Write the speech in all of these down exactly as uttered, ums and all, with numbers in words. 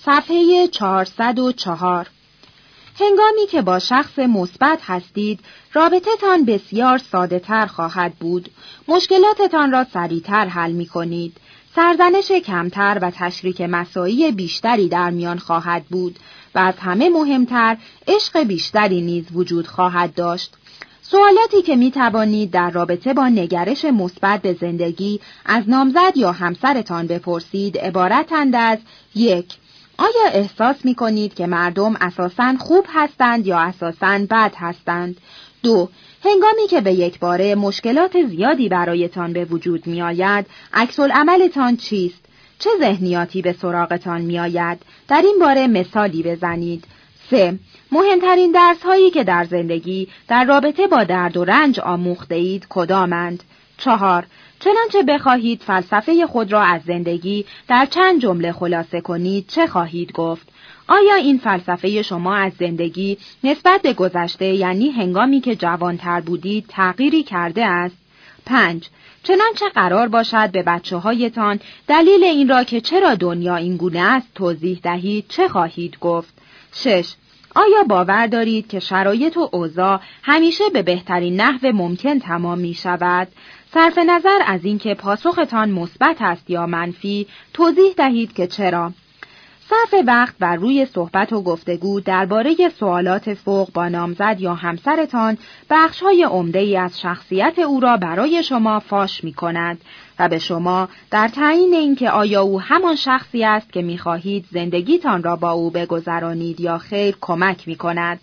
صفحه چهارصد و چهار. هنگامی که با شخص مثبت هستید، رابطه‌تان بسیار ساده‌تر خواهد بود. مشکلاتتان را سریعتر حل می‌کنید. سرزنش کمتر و تشریک مساعی بیشتری در میان خواهد بود و از همه مهمتر عشق بیشتری نیز وجود خواهد داشت. سوالاتی که می توانید در رابطه با نگرش مثبت به زندگی از نامزد یا همسرتان بپرسید عبارتند از: یک. آیا احساس می کنید که مردم اساساً خوب هستند یا اساساً بد هستند؟ دو. هنگامی که به یک باره مشکلات زیادی برایتان به وجود می آید، عکس‌العملتان چیست؟ چه ذهنیاتی به سراغتان می آید؟ در این باره مثالی بزنید. سه. مهمترین درس هایی که در زندگی در رابطه با درد و رنج آموخته اید کدامند؟ چهار. چنانچه بخواهید فلسفه خود را از زندگی در چند جمله خلاصه کنید چه خواهید گفت؟ آیا این فلسفه شما از زندگی نسبت به گذشته، یعنی هنگامی که جوانتر بودید، تغییری کرده است؟ پنج. چنانچه قرار باشد به بچه هایتان دلیل این را که چرا دنیا این گونه است توضیح دهید چه خواهید گفت؟ شش. آیا باور دارید که شرایط و اوضاع همیشه به بهترین نحو ممکن تمام می شود؟ صرف نظر از اینکه پاسختان مثبت است یا منفی، توضیح دهید که چرا. صرف وقت بر روی صحبت و گفتگو درباره سوالات فوق با نامزد یا همسرتان بخش‌های عمده‌ای از شخصیت او را برای شما فاش می‌کند و به شما در تعیین اینکه آیا او همان شخصی است که می‌خواهید زندگیتان را با او بگذرانید یا خیر کمک می‌کند.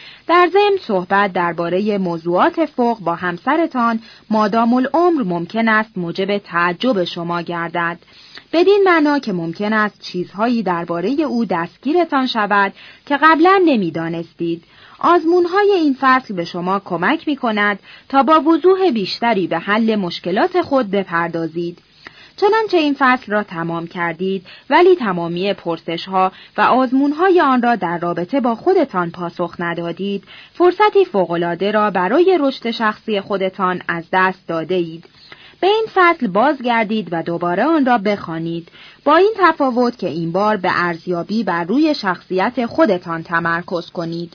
در ضمن صحبت درباره موضوعات فوق با همسرتان مادام العمر ممکن است موجب تعجب شما گردد، بدین معنا که ممکن است چیزهایی درباره او دستگیرتان شود که قبلا نمی‌دانستید. آزمون‌های این فصل به شما کمک می‌کند تا با وضوح بیشتری به حل مشکلات خود بپردازید. چنانچه این فصل را تمام کردید ولی تمامی پرسش‌ها و آزمون‌های آن را در رابطه با خودتان پاسخ ندادید، فرصتی فوق‌العاده را برای رشد شخصی خودتان از دست داده اید. به این فصل بازگردید و دوباره آن را بخوانید، با این تفاوت که این بار به ارزیابی بر روی شخصیت خودتان تمرکز کنید.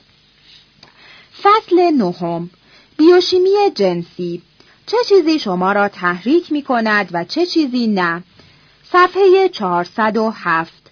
فصل نهم. بیوشیمی جنسی. چه چیزی شما را تحریک می کند و چه چیزی نه؟ صفحه چهارصد و هفت.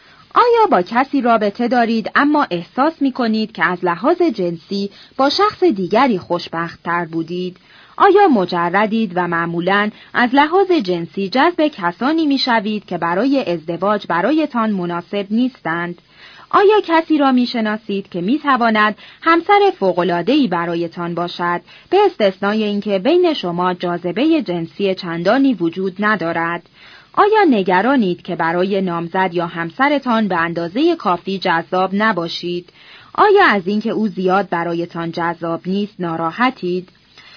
آیا با کسی رابطه دارید اما احساس می کنید که از لحاظ جنسی با شخص دیگری خوشبخت تر بودید؟ آیا مجردید و معمولاً از لحاظ جنسی جذب کسانی می شوید که برای ازدواج برایتان مناسب نیستند؟ آیا کسی را می شناسید که می تواند همسر فوق‌العاده‌ای برایتان باشد، به استثنای اینکه بین شما جاذبه جنسی چندانی وجود ندارد؟ آیا نگرانید که برای نامزد یا همسرتان به اندازه کافی جذاب نباشید؟ آیا از اینکه او زیاد برایتان جذاب نیست ناراحتید؟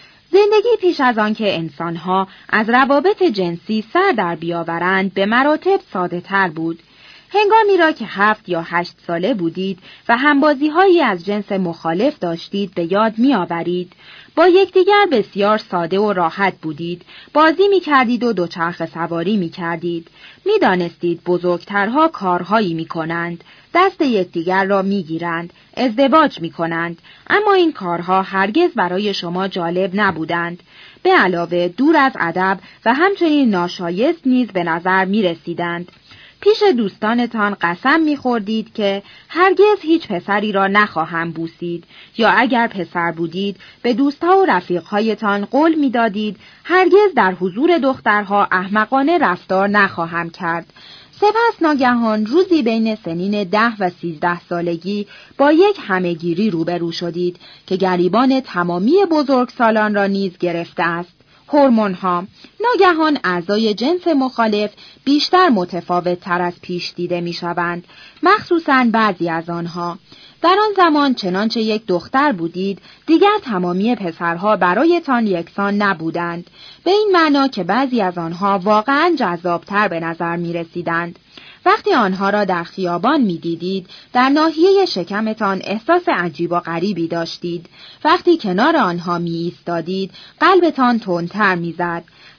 زندگی پیش از آن که انسانها از روابط جنسی سر در بیاورند به مراتب ساده تر بود. هنگامی را که هفت یا هشت ساله بودید و همبازی‌هایی از جنس مخالف داشتید به یاد می‌آورید. با یکدیگر بسیار ساده و راحت بودید، بازی می‌کردید و دوچرخه سواری می‌کردید. می‌دانستید بزرگترها کارهایی می‌کنند، دست یکدیگر را می‌گیرند، ازدواج می‌کنند، اما این کارها هرگز برای شما جالب نبودند. به علاوه دور از ادب و همچنین ناشایست نیز به نظر می‌رسیدند. پیش دوستانتان قسم می‌خوردید که هرگز هیچ پسری را نخواهم بوسید، یا اگر پسر بودید به دوستها و رفیقهایتان قول می‌دادید هرگز در حضور دخترها احمقانه رفتار نخواهم کرد. سپس ناگهان روزی بین سنین ده و سیزده سالگی با یک همه‌گیری روبرو شدید که گریبان تمامی بزرگسالان را نیز گرفته است. هورمون‌ها. ناگهان اعضای جنس مخالف بیشتر متفاوت تر از پیش دیده می شوند، مخصوصاً بعضی از آنها. در آن زمان چنانچه یک دختر بودید، دیگر تمامی پسرها برایتان یکسان نبودند، به این معنا که بعضی از آنها واقعاً جذابتر به نظر می رسیدند. وقتی آنها را در خیابان می دیدید، در ناحیه شکمتان احساس عجیب و غریبی داشتید. وقتی کنار آنها می ایستادید، قلبتان تندتر می زد.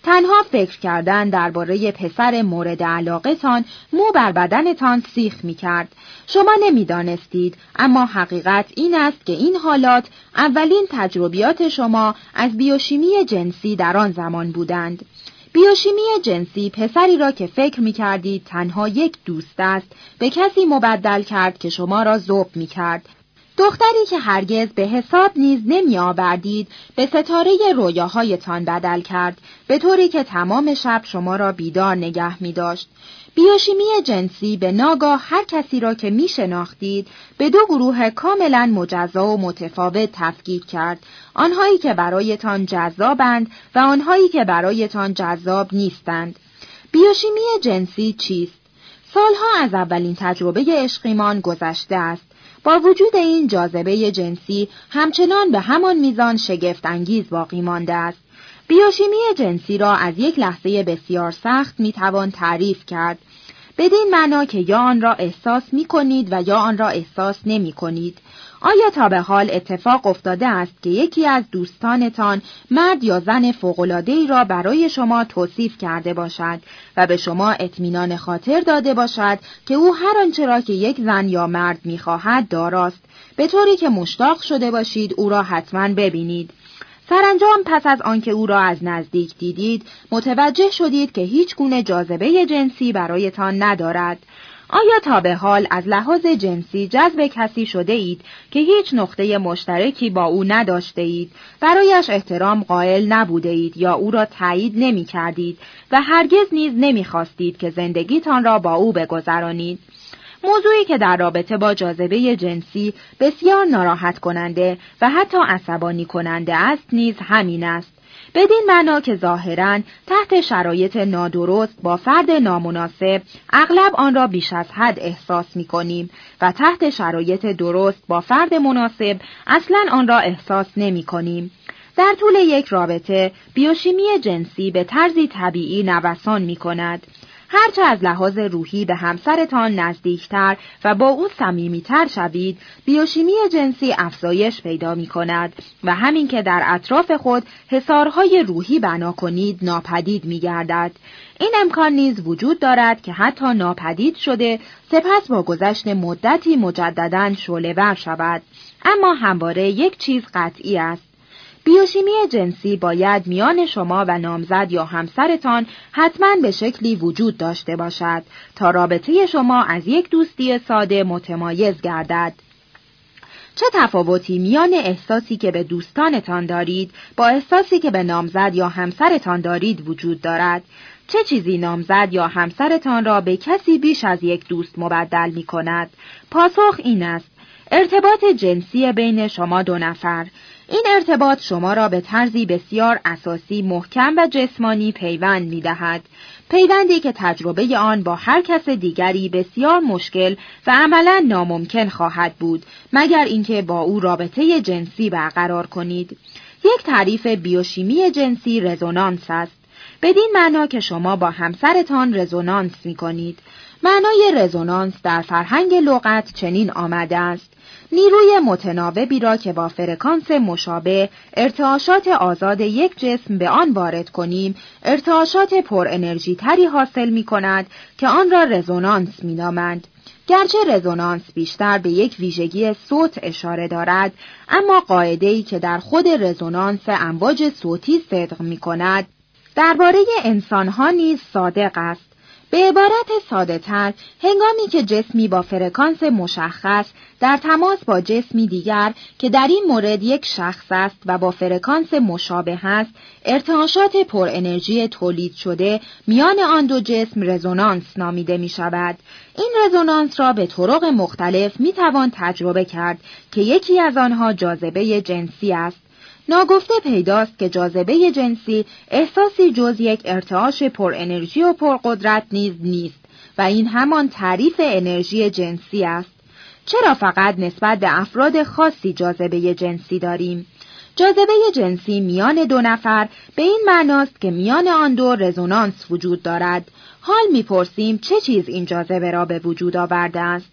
تنها فکر کردن درباره پسر مورد علاقه‌تان مو بر بدنتان سیخ می‌کرد. شما نمی‌دانستید، اما حقیقت این است که این حالات اولین تجربیات شما از بیوشیمی جنسی در آن زمان بودند. بیوشیمی جنسی پسری را که فکر می‌کردید تنها یک دوست است، به کسی مبدل کرد که شما را ذوب می‌کرد. دختری که هرگز به حساب نیز نمی آوردید به ستاره رویاهایتان بدل کرد، به طوری که تمام شب شما را بیدار نگه می داشت. بیوشیمی جنسی به ناگاه هر کسی را که می شناختید به دو گروه کاملا مجزا و متفاوت تفکیک کرد، آنهایی که برایتان جذابند و آنهایی که برایتان جذاب نیستند. بیوشیمی جنسی چیست؟ سالها از اولین تجربه عشقیمان گذشته است. با وجود این جاذبه جنسی همچنان به همان میزان شگفت انگیز باقی مانده است. بیوشیمی جنسی را از یک لحظه بسیار سخت میتوان تعریف کرد، بدین معنا که یا آن را احساس می کنید و یا آن را احساس نمی کنید. آیا تا به حال اتفاق افتاده است که یکی از دوستانتان مرد یا زن فوق‌العاده‌ای را برای شما توصیف کرده باشد و به شما اطمینان خاطر داده باشد که او هر آنچه را که یک زن یا مرد می‌خواهد داراست، به طوری که مشتاق شده باشید او را حتما ببینید؟ سرانجام پس از آنکه او را از نزدیک دیدید، متوجه شدید که هیچ گونه جاذبه جنسی برایتان ندارد. آیا تا به حال از لحاظ جنسی جذب کسی شده اید که هیچ نقطه مشترکی با او نداشته اید، برایش احترام قائل نبوده اید یا او را تایید نمی کردید و هرگز نیز نمی خواستید که زندگیتان را با او بگذرانید؟ موضوعی که در رابطه با جاذبه جنسی بسیار ناراحت کننده و حتی عصبانی کننده است نیز همین است. بدین معنا که ظاهراً تحت شرایط نادرست با فرد نامناسب اغلب آن را بیش از حد احساس می کنیم و تحت شرایط درست با فرد مناسب اصلاً آن را احساس نمی کنیم. در طول یک رابطه بیوشیمی جنسی به طرزی طبیعی نوسان می کند. هرچه از لحاظ روحی به همسرتان نزدیکتر و با او صمیمیتر شوید، بیوشیمی جنسی افزایش پیدا می کند و همین که در اطراف خود حصارهای روحی بنا کنید ناپدید می گردد. این امکان نیز وجود دارد که حتی ناپدید شده سپس با گذشت مدتی مجدداً شعله‌ور شود. اما همواره یک چیز قطعی است: بیوشیمی جنسی باید میان شما و نامزد یا همسرتان حتماً به شکلی وجود داشته باشد تا رابطه شما از یک دوستی ساده متمایز گردد. چه تفاوتی میان احساسی که به دوستانتان دارید با احساسی که به نامزد یا همسرتان دارید وجود دارد؟ چه چیزی نامزد یا همسرتان را به کسی بیش از یک دوست مبدل می کند؟ پاسخ این است: ارتباط جنسی بین شما دو نفر. این ارتباط شما را به طرزی بسیار اساسی، محکم و جسمانی پیوند می دهد. پیوندی که تجربه آن با هر کس دیگری بسیار مشکل و عملاً ناممکن خواهد بود، مگر اینکه با او رابطه جنسی برقرار کنید. یک تعریف بیوشیمی جنسی رزونانس است. بدین معنا که شما با همسرتان رزونانس می کنید. معنای رزونانس در فرهنگ لغت چنین آمده است: نیروی متناوبی را که با فرکانس مشابه ارتعاشات آزاد یک جسم به آن وارد کنیم، ارتعاشات پر انرژی تری حاصل می کند که آن را رزونانس می نامند. گرچه رزونانس بیشتر به یک ویژگی صوت اشاره دارد، اما قاعده‌ای که در خود رزونانس امواج صوتی صدق می کند، درباره انسان‌ها نیز صادق است. به عبارت ساده تر، هنگامی که جسمی با فرکانس مشخص در تماس با جسمی دیگر که در این مورد یک شخص است و با فرکانس مشابه است، ارتعاشات پر انرژی تولید شده میان آن دو جسم رزونانس نامیده می شود. این رزونانس را به طرق مختلف می توان تجربه کرد که یکی از آنها جاذبه جنسی است. ناگفته پیداست که جاذبه جنسی احساسی جز یک ارتعاش پر انرژی و پر قدرت نیز نیست و این همان تعریف انرژی جنسی است. چرا فقط نسبت به افراد خاصی جاذبه جنسی داریم؟ جاذبه جنسی میان دو نفر به این معناست که میان آن دو رزونانس وجود دارد. حال میپرسیم چه چیز این جاذبه را به وجود آورده است؟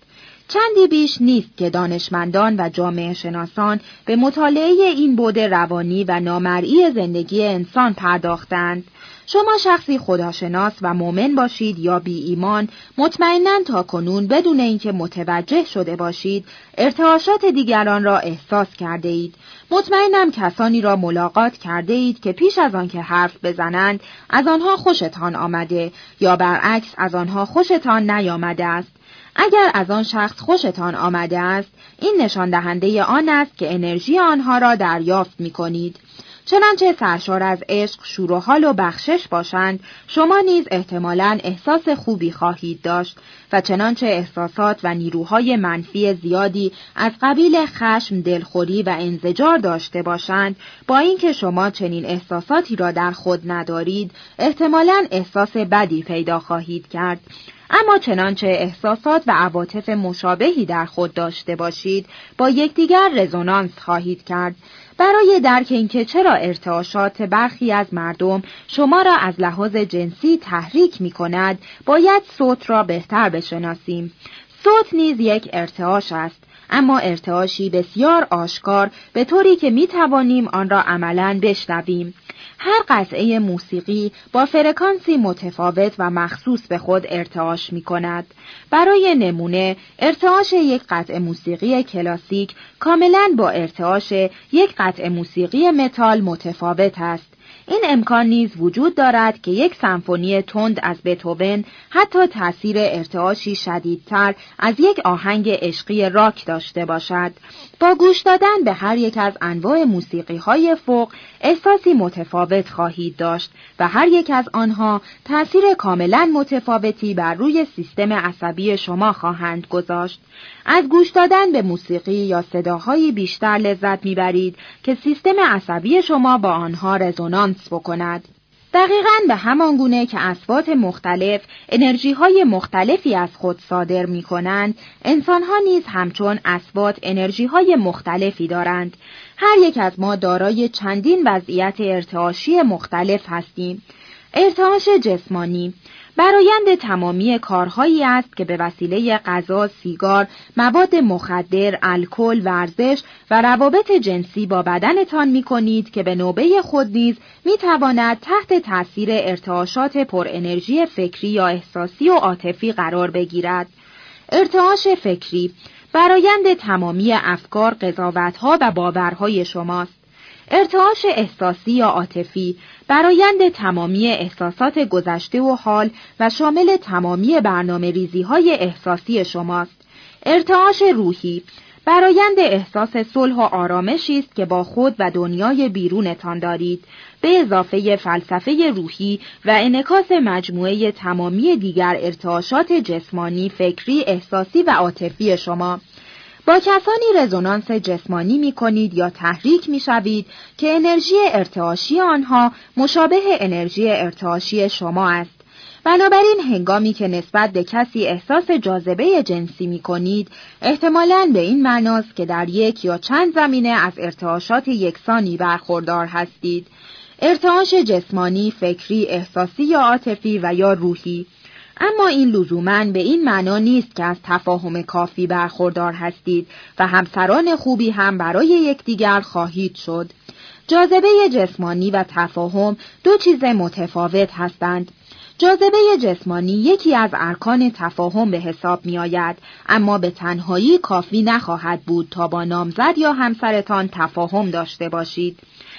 چندی بیش نیست که دانشمندان و جامعه شناسان به مطالعه این بعد روانی و نامرئی زندگی انسان پرداختند. شما شخصی خداشناس و مؤمن باشید یا بی ایمان، مطمئناً تا کنون بدون اینکه متوجه شده باشید، ارتعاشات دیگران را احساس کرده اید. مطمئنم کسانی را ملاقات کرده اید که پیش از آن که حرف بزنند از آنها خوشتان آمده یا برعکس از آنها خوشتان نیامده است. اگر از آن شخص خوشتان آمده است، این نشان دهنده آن است که انرژی آنها را دریافت می کنید. چنانچه سرشار از عشق، شور و حال و بخشش باشند، شما نیز احتمالاً احساس خوبی خواهید داشت و چنانچه احساسات و نیروهای منفی زیادی از قبیل خشم، دلخوری و انزجار داشته باشند، با اینکه شما چنین احساساتی را در خود ندارید، احتمالاً احساس بدی پیدا خواهید کرد. اما چنانچه احساسات و عواطف مشابهی در خود داشته باشید، با یکدیگر رزونانس خواهید کرد. برای درک اینکه چرا ارتعاشات برخی از مردم شما را از لحاظ جنسی تحریک می کند، باید صوت را بهتر بشناسیم. صوت نیز یک ارتعاش است، اما ارتعاشی بسیار آشکار، به طوری که می توانیم آن را عملاً بشنویم. هر قطعه موسیقی با فرکانسی متفاوت و مخصوص به خود ارتعاش می کند. برای نمونه، ارتعاش یک قطعه موسیقی کلاسیک کاملاً با ارتعاش یک قطعه موسیقی متال متفاوت است. این امکان نیز وجود دارد که یک سمفونی تند از بتهوون حتی تأثیر ارتعاشی شدیدتر از یک آهنگ عشقی راک داشته باشد. با گوش دادن به هر یک از انواع موسیقی‌های فوق احساسی متفاوت خواهید داشت و هر یک از آنها تأثیر کاملا متفاوتی بر روی سیستم عصبی شما خواهند گذاشت. از گوش دادن به موسیقی یا صداهای بیشتر لذت میبرید که سیستم عصبی شما با آنها رزونانس بکند. دقیقاً به همان گونه که اصوات مختلف انرژی‌های مختلفی از خود صادر می‌کنند، انسان‌ها نیز همچون اصوات انرژی‌های مختلفی دارند. هر یک از ما دارای چندین وضعیت ارتعاشی مختلف هستیم. ارتعاش جسمانی برآیند تمامی کارهایی است که به وسیله غذا، سیگار، مواد مخدر، الکل، ورزش و روابط جنسی با بدنتان می‌کنید که به نوبه خود نیز می‌تواند تحت تأثیر ارتعاشات پر انرژی فکری یا احساسی و عاطفی قرار بگیرد. ارتعاش فکری برآیند تمامی افکار، قضاوت‌ها و باورهای شماست. ارتعاش احساسی یا عاطفی برآیند تمامی احساسات گذشته و حال و شامل تمامی برنامه ریزی های احساسی شماست. ارتعاش روحی برآیند احساس صلح و آرامشی است که با خود و دنیای بیرونتان دارید، به اضافه فلسفه روحی و انعکاس مجموعه تمامی دیگر ارتعاشات جسمانی، فکری، احساسی و عاطفی شما. با کسانی رزونانس جسمانی می کنید یا تحریک می شوید که انرژی ارتعاشی آنها مشابه انرژی ارتعاشی شما است. بنابراین هنگامی که نسبت به کسی احساس جاذبه جنسی می کنید، احتمالاً به این معناست که در یک یا چند زمینه از ارتعاشات یکسانی برخوردار هستید. ارتعاش جسمانی، فکری، احساسی یا عاطفی و یا روحی. اما این لزوماً به این معنا نیست که از تفاهم کافی برخوردار هستید و همسران خوبی هم برای یکدیگر خواهید شد. جاذبه جسمانی و تفاهم دو چیز متفاوت هستند. جاذبه جسمانی یکی از ارکان تفاهم به حساب می آید، اما به تنهایی کافی نخواهد بود تا با نامزد یا همسرتان تفاهم داشته باشید.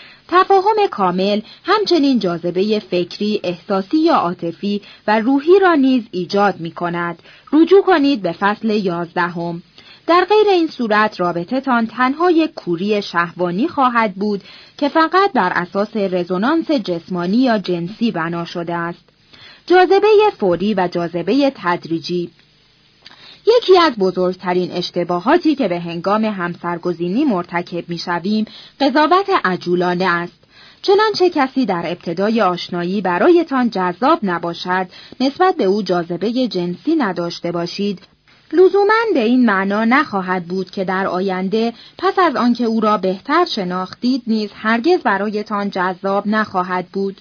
تفاهم کامل همچنین جاذبه فکری، احساسی یا عاطفی و روحی را نیز ایجاد می کند. رجوع کنید به فصل یازدهم. در غیر این صورت رابطتان تنها یک کوری شهوانی خواهد بود که فقط بر اساس رزونانس جسمانی یا جنسی بنا شده است. جاذبه فوری و جاذبه تدریجی. یکی از بزرگترین اشتباهاتی که به هنگام همسرگزینی مرتکب می‌شویم، قضاوت عجولانه است. چنانچه کسی در ابتدای آشنایی برایتان جذاب نباشد، نسبت به او جاذبه جنسی نداشته باشید، لزوماً به این معنا نخواهد بود که در آینده پس از آنکه او را بهتر شناختید نیز هرگز برایتان جذاب نخواهد بود.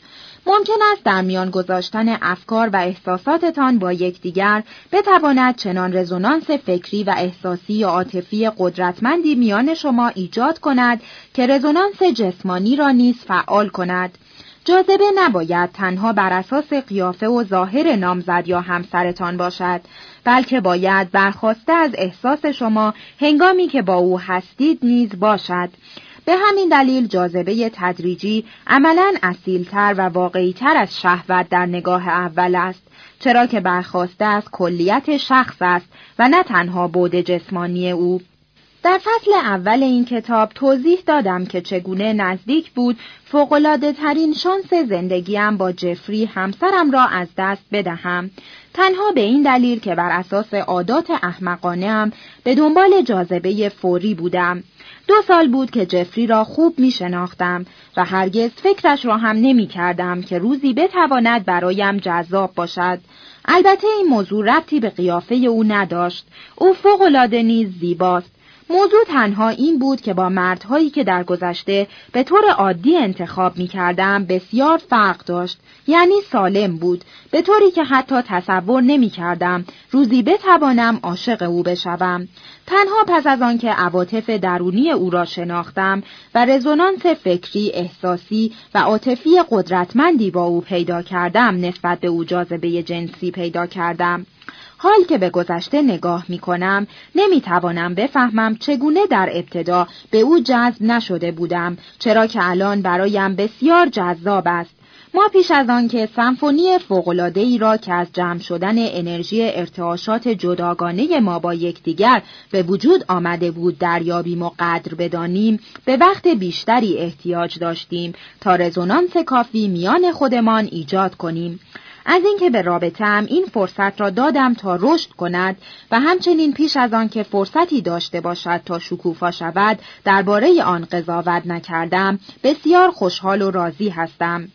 ممکن است در میان گذاشتن افکار و احساساتتان با یکدیگر بتواند چنان رزونانس فکری و احساسی یا عاطفی قدرتمندی میان شما ایجاد کند که رزونانس جسمانی را نیز فعال کند. جاذبه نباید تنها بر اساس قیافه و ظاهر نامزد یا همسرتان باشد، بلکه باید برخواسته از احساس شما هنگامی که با او هستید نیز باشد. به همین دلیل جاذبه تدریجی عملاً اصیل‌تر و واقعی‌تر از شهوت در نگاه اول است، چرا که برخواسته از کلیت شخص است و نه تنها بعد جسمانی او. در فصل اول این کتاب توضیح دادم که چگونه نزدیک بود فوق‌العاده ترین شانس زندگیم با جفری همسرم را از دست بدهم، تنها به این دلیل که بر اساس عادات احمقانه‌ام به دنبال جاذبه فوری بودم. دو سال بود که جفری را خوب می شناختم و هرگز فکرش را هم نمی کردم که روزی بتواند برایم جذاب باشد. البته این موضوع ربطی به قیافه او نداشت. او فوق‌العاده نیز زیباست. موضوع تنها این بود که با مردهایی که در گذشته به طور عادی انتخاب می کردم بسیار فرق داشت، یعنی سالم بود، به طوری که حتی تصور نمی کردم روزی بتوانم عاشق او بشوم. تنها پس از آن که عواطف درونی او را شناختم و رزونانس فکری، احساسی و عاطفی قدرتمندی با او پیدا کردم نسبت به او جاذبه جنسی پیدا کردم. حال که به گذشته نگاه می کنم نمی توانم بفهمم چگونه در ابتدا به او جذب نشده بودم، چرا که الان برایم بسیار جذاب است. ما پیش از آن که سمفونی فوق‌العاده‌ای را که از جمع شدن انرژی ارتعاشات جداگانه ما با یکدیگر به وجود آمده بود دریابیم و قدر بدانیم، به وقت بیشتری احتیاج داشتیم تا رزونانس کافی میان خودمان ایجاد کنیم. از اینکه به رابطه‌ام این فرصت را دادم تا رشد کند و همچنین پیش از آن که فرصتی داشته باشد تا شکوفا شود درباره آن قضاوت نکردم، بسیار خوشحال و راضی هستم.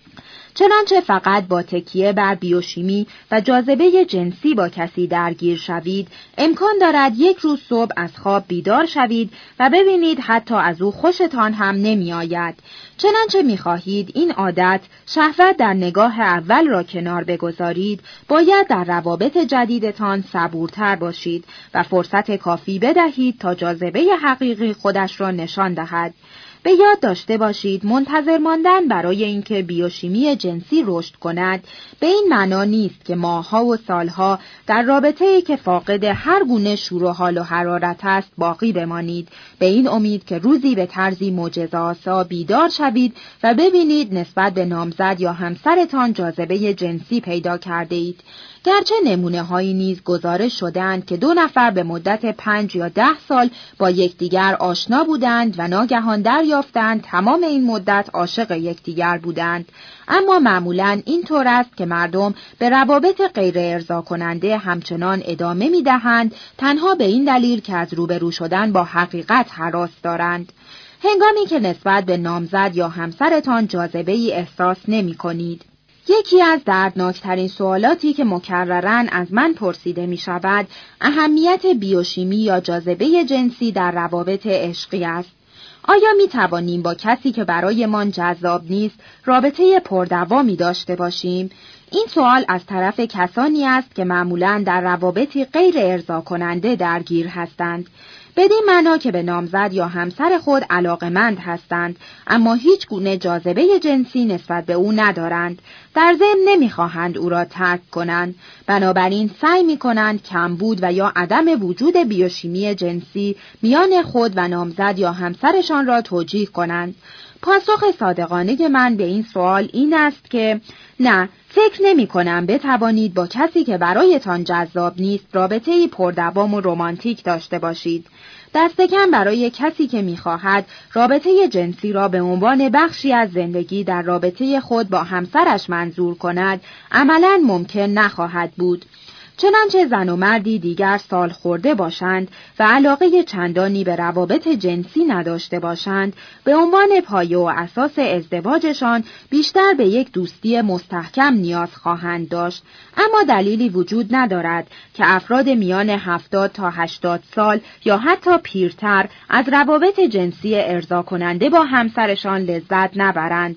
چنانچه فقط با تکیه بر بیوشیمی و جاذبه جنسی با کسی درگیر شوید، امکان دارد یک روز صبح از خواب بیدار شوید و ببینید حتی از او خوشتان هم نمی آید. چنانچه می خواهید این عادت شهوت در نگاه اول را کنار بگذارید، باید در روابط جدیدتان صبورتر باشید و فرصت کافی بدهید تا جاذبه حقیقی خودش را نشان دهد. به یاد داشته باشید منتظر ماندن برای اینکه بیوشیمی جنسی رشد کند به این معنا نیست که ماه‌ها و سالها در رابطه‌ای که فاقد هر گونه شور و حال و حرارت است باقی بمانید، به این امید که روزی به طرزی معجزه‌آسا بیدار شوید و ببینید نسبت به نامزد یا همسرتان جاذبه جنسی پیدا کرده اید. گرچه نمونه هایی نیز گزارش شدند که دو نفر به مدت پنج یا ده سال با یکدیگر آشنا بودند و ناگهان دریافتند تمام این مدت عاشق یکدیگر بودند، اما معمولاً این طور است که مردم به روابط غیر ارضا کننده همچنان ادامه می دهند، تنها به این دلیل که از روبرو شدن با حقیقت هراس دارند. هنگامی که نسبت به نامزد یا همسرتان جاذبه ای احساس نمی کنید. یکی از دردناکترین سوالاتی که مکرراً از من پرسیده می شود، اهمیت بیوشیمی یا جاذبه جنسی در روابط عشقی است. آیا می توانیم با کسی که برایمان جذاب نیست رابطه پردوامی داشته باشیم؟ این سوال از طرف کسانی است که معمولاً در روابطی غیر ارضا کننده درگیر هستند. بدین معنا که به نامزد یا همسر خود علاقه‌مند هستند، اما هیچ گونه جاذبه جنسی نسبت به او ندارند. در ضمن نمی‌خواهند او را ترک کنند، بنابراین سعی می‌کنند کمبود و یا عدم وجود بیوشیمی جنسی میان خود و نامزد یا همسرشان را توجیه کنند. پاسخ صادقانه من به این سوال این است که نه، فکر نمی کنم بتوانید با کسی که برایتان جذاب نیست رابطه‌ای پردوام و رمانتیک داشته باشید. دست کم برای کسی که می‌خواهد رابطه جنسی را به عنوان بخشی از زندگی در رابطه خود با همسرش منظور کند، عملاً ممکن نخواهد بود. چنانچه زن و مردی دیگر سال خورده باشند و علاقه چندانی به روابط جنسی نداشته باشند، به عنوان پایه و اساس ازدواجشان بیشتر به یک دوستی مستحکم نیاز خواهند داشت، اما دلیلی وجود ندارد که افراد میان هفتاد تا هشتاد سال یا حتی پیرتر از روابط جنسی ارضا کننده با همسرشان لذت نبرند.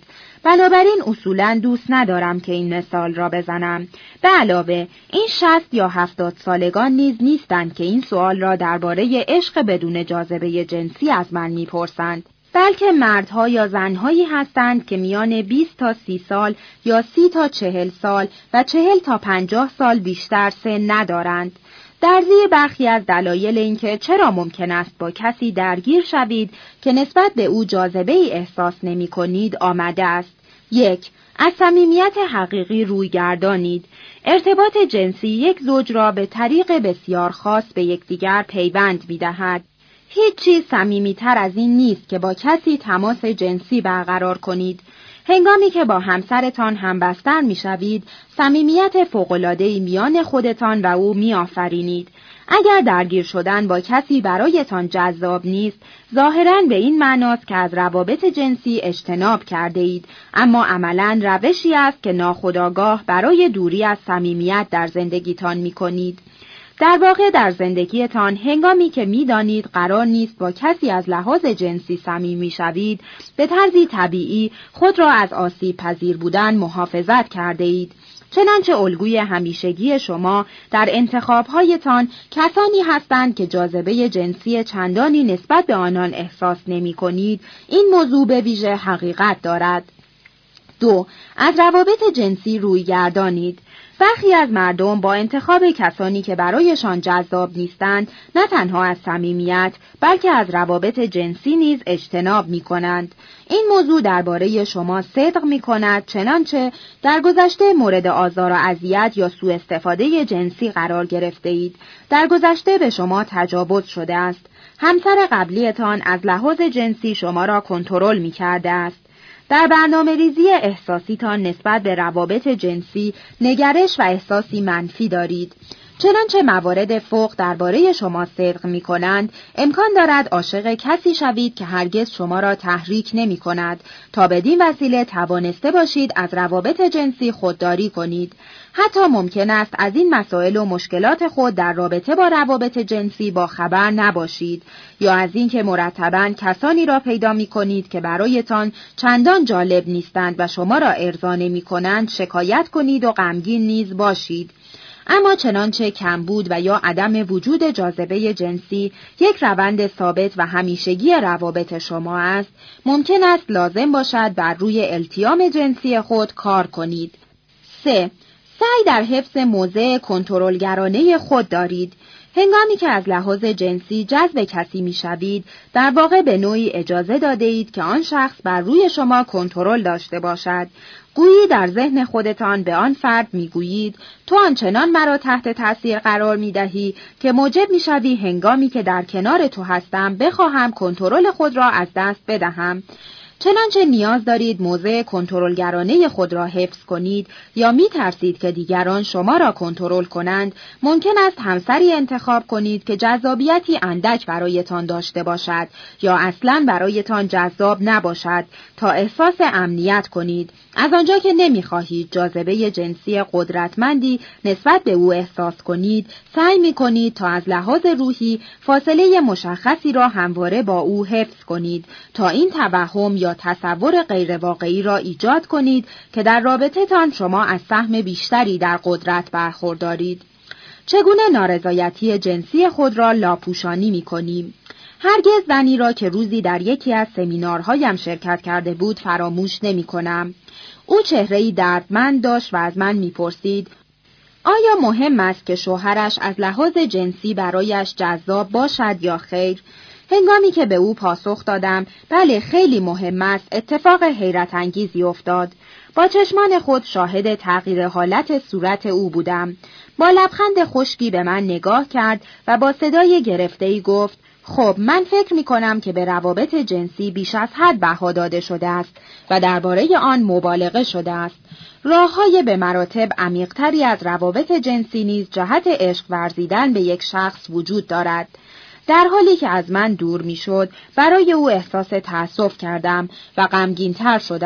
بنابراین اصولاً دوست ندارم که این مثال را بزنم. به علاوه این شصت یا هفتاد سالگان نیز نیستند که این سوال را درباره عشق بدون جاذبه جنسی از من میپرسند، بلکه مردها یا زنهایی هستند که میان بیست تا سی سال یا سی تا چهل سال و چهل تا پنجاه سال بیشتر سن ندارند. در زیر برخی از دلایل اینکه چرا ممکن است با کسی درگیر شوید که نسبت به او جاذبه ای احساس نمی کنید آمده است. یک، از صمیمیت حقیقی روی گردانید. ارتباط جنسی یک زوج را به طریق بسیار خاص به یکدیگر پیوند می دهد. هیچ چیز صمیمیتر از این نیست که با کسی تماس جنسی برقرار کنید. هنگامی که با همسرتان همبستر می‌شوید، صمیمیت فوق‌العاده‌ای میان خودتان و او می‌آفرینید. اگر درگیر شدن با کسی برایتان جذاب نیست، ظاهراً به این معناست که از روابط جنسی اجتناب کرده اید، اما عملاً روشی است که ناخودآگاه برای دوری از صمیمیت در زندگیتان می‌کنید. در واقع در زندگیتان هنگامی که می‌دانید قرار نیست با کسی از لحاظ جنسی صمیمی شوید، به طرزی طبیعی خود را از آسیب پذیر بودن محافظت کرده اید. چنانچه الگوی همیشگی شما در انتخاب‌هایتان کسانی هستند که جاذبه جنسی چندانی نسبت به آنان احساس نمی‌کنید، این موضوع به ویژه حقیقت دارد. دو، از روابط جنسی روی گردانید. برخی از مردم با انتخاب کسانی که برایشان جذاب نیستند، نه تنها از صمیمیت بلکه از روابط جنسی نیز اجتناب می‌کنند. این موضوع درباره شما صدق می‌کند، چنانچه در گذشته مورد آزار و اذیت یا سوء استفاده جنسی قرار گرفته اید. در گذشته به شما تجاوز شده است. همسر قبلیتان از لحاظ جنسی شما را کنترل می‌کرده است. در برنامه ریزی احساسیتان نسبت به روابط جنسی نگرش و احساسی منفی دارید. چنانچه موارد فوق درباره شما صدق می کنند، امکان دارد عاشق کسی شوید که هرگز شما را تحریک نمی کند تا بدین وسیله توانسته باشید از روابط جنسی خودداری کنید. حتی ممکن است از این مسائل و مشکلات خود در رابطه با روابط جنسی با خبر نباشید، یا از اینکه مرتباً کسانی را پیدا می کنید که برایتان چندان جالب نیستند و شما را ارضا نمی کنند شکایت کنید و غمگین نیز باشید. اما چنانچه کمبود و یا عدم وجود جاذبه جنسی یک روند ثابت و همیشگی روابط شما است، ممکن است لازم باشد بر روی التیام جنسی خود کار کنید. سه، سعی در حفظ موضع کنترلگرانه خود دارید. هنگامی که از لحاظ جنسی جذب کسی می‌شوید، در واقع به نوعی اجازه داده اید که آن شخص بر روی شما کنترل داشته باشد. گویی در ذهن خودتان به آن فرد میگویید تو آنچنان مرا تحت تاثیر قرار میدهی که موجب میشوی هنگامی که در کنار تو هستم بخواهم کنترل خود را از دست بدهم. چنانچه نیاز دارید موضع کنترلگرانه خود را حفظ کنید یا می ترسید که دیگران شما را کنترل کنند، ممکن است همسری انتخاب کنید که جذابیتی اندک برایتان داشته باشد یا اصلاً برایتان جذاب نباشد تا احساس امنیت کنید. از آنجا که نمی خواهید جاذبه جنسی قدرتمندی نسبت به او احساس کنید، سعی می کنید تا از لحاظ روحی فاصله مشخصی را همواره با او حفظ کنید تا این توهم یا تصور غیر واقعی را ایجاد کنید که در رابطه‌تان شما از سهم بیشتری در قدرت برخوردارید. چگونه نارضایتی جنسی خود را لاپوشانی می کنیم؟ هرگز زنی را که روزی در یکی از سمینارهایم شرکت کرده بود فراموش نمی کنم. او چهره‌ای دردمند داشت و از من می پرسید آیا مهم است که شوهرش از لحاظ جنسی برایش جذاب باشد یا خیر؟ هنگامی که به او پاسخ دادم بله خیلی مهم است، اتفاق حیرت انگیزی افتاد. با چشمان خود شاهد تغییر حالت صورت او بودم. با لبخند خشکی به من نگاه کرد و با صدای گرفته‌ای گفت خب من فکر می کنم که به روابط جنسی بیش از حد بها داده شده است و درباره آن مبالغه شده است. راه‌های به مراتب عمیق‌تری از روابط جنسی نیز جهت عشق ورزیدن به یک شخص وجود دارد. در حالی که از من دور می شد، برای او احساس تأسف کردم و غمگین‌تر شدم.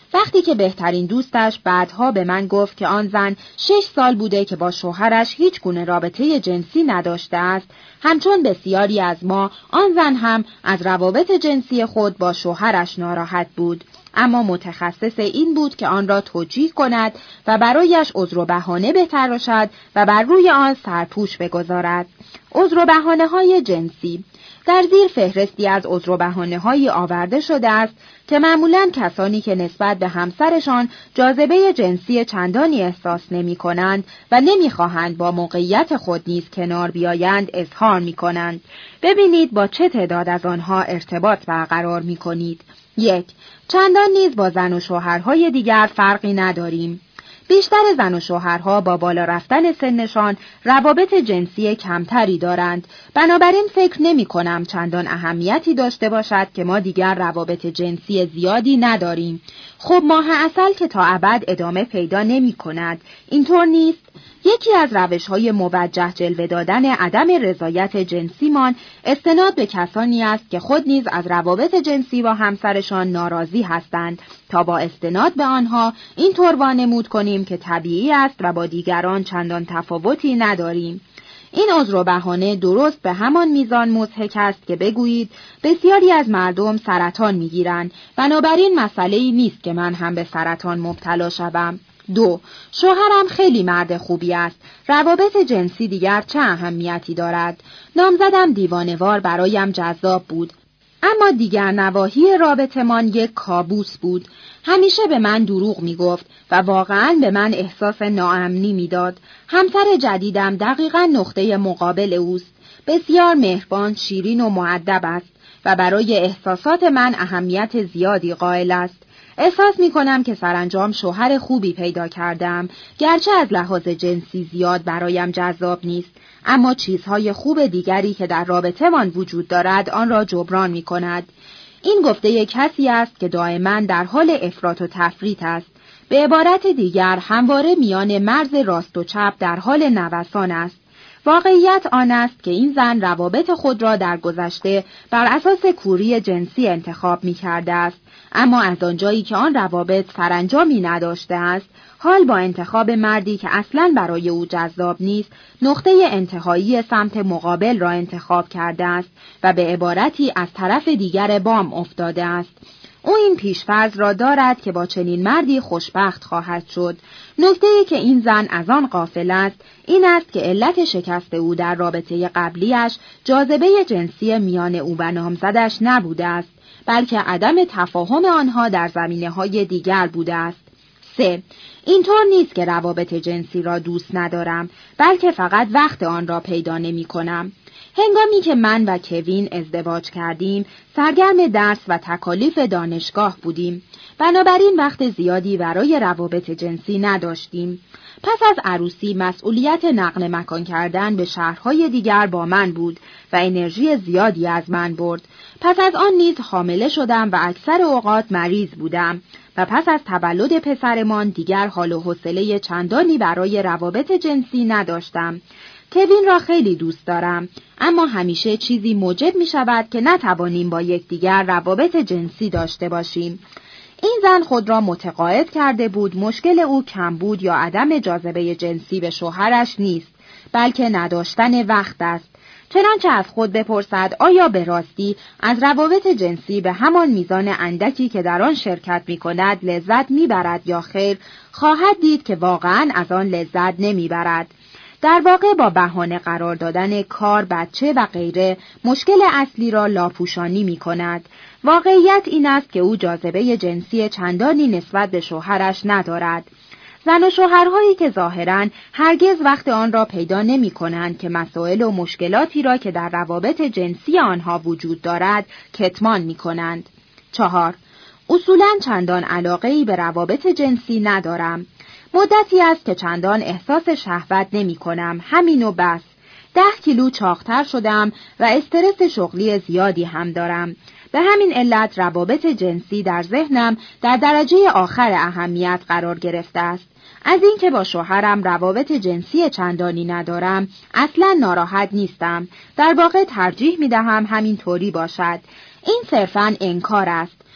وقتی که بهترین دوستش بعدها به من گفت که آن زن شش سال بوده که با شوهرش هیچ گونه رابطه جنسی نداشته است، همچون بسیاری از ما، آن زن هم از روابط جنسی خود با شوهرش ناراحت بود، اما متخصص این بود که آن را توجیه کند و برایش عذر و بهانه بتراشد و بر روی آن سرپوش بگذارد. عذر و بهانه‌های جنسی. در زیر فهرستی از عذر و بهانه‌هایی آورده شده است که معمولاً کسانی که نسبت به همسرشان جاذبه جنسی چندانی احساس نمی‌کنند و نمی‌خواهند با موقعیت خود نیز کنار بیایند اظهار می‌کنند. ببینید با چه تعداد از آنها ارتباط برقرار می‌کنید. یک، چندان نیز با زن و شوهرهای دیگر فرقی نداریم. بیشتر زن و شوهرها با بالا رفتن سنشان روابط جنسی کمتری دارند، بنابراین فکر نمی کنم چندان اهمیتی داشته باشد که ما دیگر روابط جنسی زیادی نداریم. خب ماه عسل که تا ابد ادامه پیدا نمی کند، اینطور نیست؟ یکی از روش‌های موجه جلوه دادن عدم رضایت جنسیمان استناد به کسانی است که خود نیز از روابط جنسی با همسرشان ناراضی هستند تا با استناد به آنها اینطور وانمود کنیم که طبیعی است و با دیگران چندان تفاوتی نداریم. این عذر و بهانه درست به همان میزان مضحک است که بگویید بسیاری از مردم سرطان میگیرند، بنابراین مسئله‌ای نیست که من هم به سرطان مبتلا شوم. دو، شوهرم خیلی مرد خوبی است. روابط جنسی دیگر چه اهمیتی دارد؟ نامزدم دیوانه‌وار برایم جذاب بود، اما دیگر نواحی رابطمان یک کابوس بود. همیشه به من دروغ می گفت و واقعاً به من احساس ناامنی می داد. همسر جدیدم دقیقاً نقطه مقابل اوست. بسیار مهربان، شیرین و مؤدب است و برای احساسات من اهمیت زیادی قائل است. احساس می کنم که سرانجام شوهر خوبی پیدا کردم، گرچه از لحاظ جنسی زیاد برایم جذاب نیست، اما چیزهای خوب دیگری که در رابطه من وجود دارد آن را جبران می کند. این گفته کسی است که دائما در حال افراط و تفریط است. به عبارت دیگر همواره میان مرز راست و چپ در حال نوسان است. واقعیت آن است که این زن روابط خود را در گذشته بر اساس کوری جنسی انتخاب می کرده است، اما از آنجایی که آن روابط سرانجامی نداشته است، حال با انتخاب مردی که اصلاً برای او جذاب نیست، نقطه انتهایی سمت مقابل را انتخاب کرده است و به عبارتی از طرف دیگر بام افتاده است. او این پیش‌فرض را دارد که با چنین مردی خوشبخت خواهد شد. نکته‌ای که این زن از آن غافل است، این است که علت شکست او در رابطه قبلیش جاذبه جنسی میان او و نامزدش نبوده است، بلکه عدم تفاهم آنها در زمینه‌های دیگر بوده است. سه. اینطور نیست که روابط جنسی را دوست ندارم، بلکه فقط وقت آن را پیدا نمی کنم. هنگامی که من و کوین ازدواج کردیم، سرگرم درس و تکالیف دانشگاه بودیم. بنابراین وقت زیادی برای روابط جنسی نداشتیم. پس از عروسی مسئولیت نقل مکان کردن به شهرهای دیگر با من بود و انرژی زیادی از من برد. پس از آن نیز حامله شدم و اکثر اوقات مریض بودم و پس از تولد پسرمان دیگر حال و حوصله چندانی برای روابط جنسی نداشتم. کوین را خیلی دوست دارم، اما همیشه چیزی موجب می شود که نتوانیم با یکدیگر روابط جنسی داشته باشیم. این زن خود را متقاعد کرده بود مشکل او کمبود یا عدم جاذبه جنسی به شوهرش نیست، بلکه نداشتن وقت است. چنانچه از خود بپرسد آیا به راستی از روابط جنسی به همان میزان اندکی که در آن شرکت می کند لذت می برد یا خیر، خواهد دید که واقعاً از آن لذت نمی برد. در واقع با بهانه قرار دادن کار، بچه و غیره مشکل اصلی را لاپوشانی می کند. واقعیت این است که او جاذبه جنسی چندانی نسبت به شوهرش ندارد. زن و شوهرهایی که ظاهراً هرگز وقت آن را پیدا نمی کنند که مسائل و مشکلاتی را که در روابط جنسی آنها وجود دارد کتمان می کنند. چهار. اصولاً چندان علاقه‌ای به روابط جنسی ندارم. مدتی است که چندان احساس شهوت نمی کنم، همین و بس. ده کیلو چاقتر شدم و استرس شغلی زیادی هم دارم. به همین علت روابط جنسی در ذهنم در درجه آخر اهمیت قرار گرفته است. از اینکه با شوهرم روابط جنسی چندانی ندارم اصلا ناراحت نیستم. در واقع ترجیح می دهم همین طوری باشد. این صرفاً انکار است.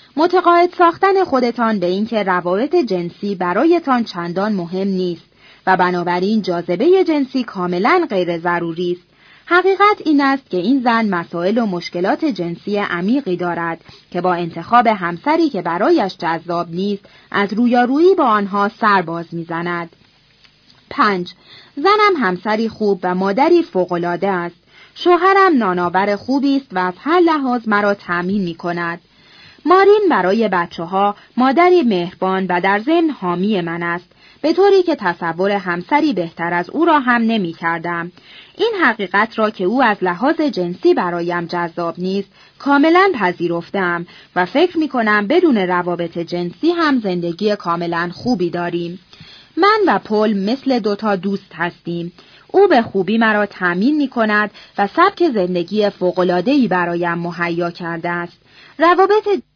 متقاعد ساختن خودتان به اینکه روابط جنسی برایتان چندان مهم نیست و بنابراین جاذبه جنسی کاملاً غیر ضروری است. حقیقت این است که این زن مسائل و مشکلات جنسی عمیقی دارد که با انتخاب همسری که برایش جذاب نیست از رویارویی با آنها سر باز می‌زند. پنج. زنم همسری خوب و مادری فوق‌العاده است. شوهرم نانآور خوبی است و از هر لحاظ مرا تأمین می‌کند. مارین برای بچه‌ها مادری مهربان و در ضمن حامی من است، به طوری که تصور همسری بهتر از او را هم نمی کردم. این حقیقت را که او از لحاظ جنسی برایم جذاب نیست کاملا پذیرفتم و فکر می کنم بدون روابط جنسی هم زندگی کاملا خوبی داریم. من و پل مثل دوتا دوست هستیم. او به خوبی مرا تأمین می کند و سبک زندگی فوق‌العاده‌ای برایم مهیا کرده است. روابط